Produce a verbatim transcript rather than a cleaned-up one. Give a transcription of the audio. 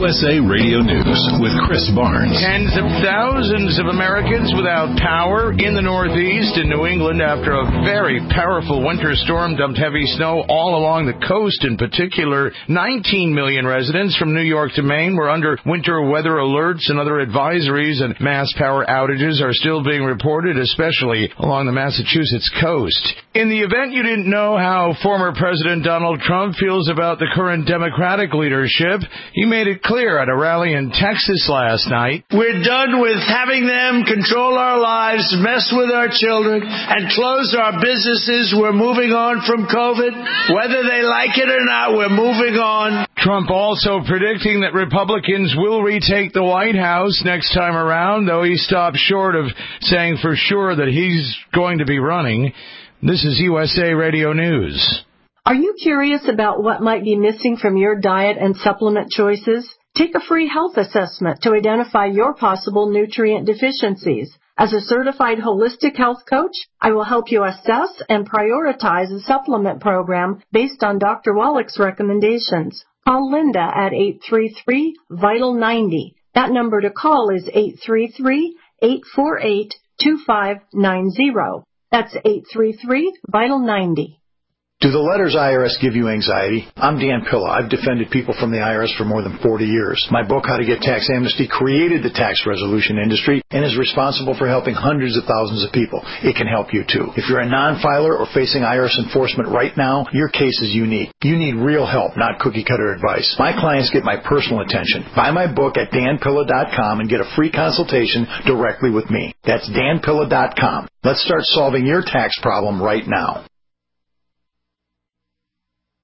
U S A Radio News with Chris Barnes. Tens of thousands of Americans without power in the Northeast and New England after a very powerful winter storm dumped heavy snow all along the coast. In particular, nineteen million residents from New York to Maine were under winter weather alerts and other advisories, and mass power outages are still being reported, especially along the Massachusetts coast. In the event you didn't know how former President Donald Trump feels about the current Democratic leadership, he made it clear at a rally in Texas last night. We're done with having them control our lives, mess with our children, and close our businesses. We're moving on from COVID. Whether they like it or not, we're moving on. Trump also predicting that Republicans will retake the White House next time around, though he stopped short of saying for sure that he's going to be running. This is U S A Radio News. Are you curious about what might be missing from your diet and supplement choices? Take a free health assessment to identify your possible nutrient deficiencies. As a certified holistic health coach, I will help you assess and prioritize a supplement program based on Doctor Wallach's recommendations. Call Linda at eight three three, VITAL ninety. That number to call is eight three three, eight four eight, two five nine zero. That's eight three three, VITAL ninety. Do the letters I R S give you anxiety? I'm Dan Pilla. I've defended people from the I R S for more than forty years. My book, How to Get Tax Amnesty, created the tax resolution industry and is responsible for helping hundreds of thousands of people. It can help you, too. If you're a non-filer or facing I R S enforcement right now, your case is unique. You need real help, not cookie-cutter advice. My clients get my personal attention. Buy my book at dan pilla dot com and get a free consultation directly with me. That's dan pilla dot com. Let's start solving your tax problem right now.